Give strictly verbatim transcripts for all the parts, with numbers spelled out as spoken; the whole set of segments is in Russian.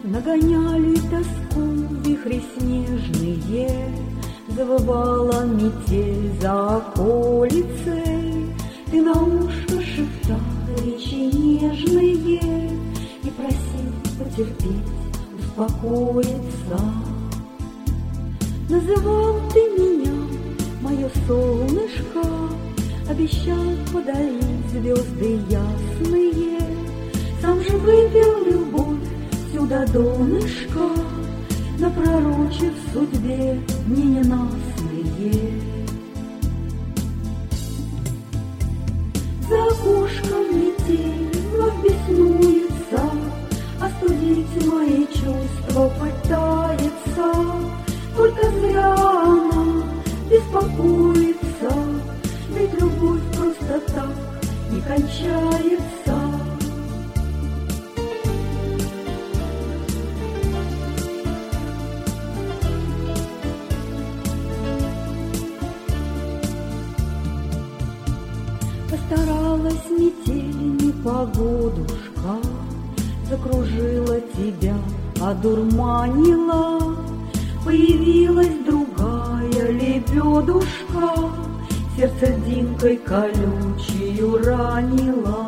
Нагоняли тоску вихри снежные, завывала метель за околицей. Ты на ушко шептал речи нежные и просил потерпеть, успокоиться. Называл ты меня, мое солнышко, обещал подарить звезды ясные. Сам же выпил любовь всю до донышка, напророчив судьбе дни ненастные. За окошком метель вновь беснуется, остудить мои чувства пытается. Только зря она беспокоится, ведь любовь просто так не кончается. Постаралась метель непогодушка, закружила тебя, одурманила. Появилась другая лебедушка, сердце дымкой колючею ранила.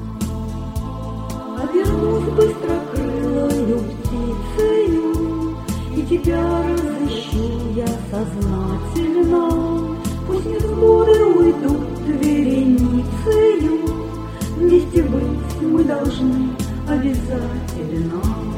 Обернусь быстрокрылою птицею, и тебя разыщу я сознательно. Пусть невзгоды уйдут вереницею, вместе быть мы должны обязательно.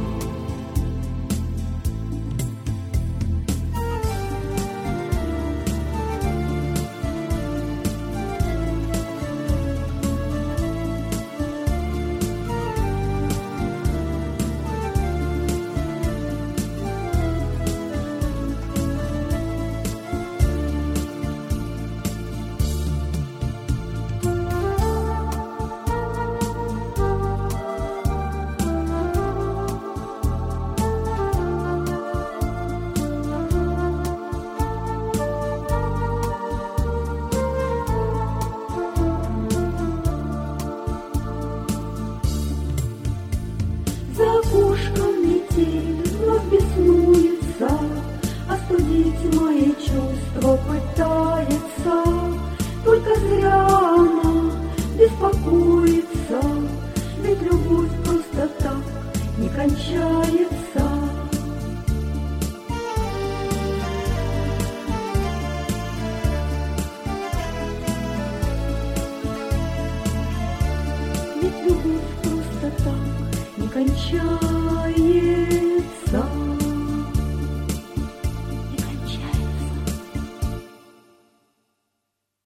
Беснуется, остудить мои чувства пытается. Только зря она беспокоится, ведь любовь просто так не кончается. Ведь любовь просто так не кончается.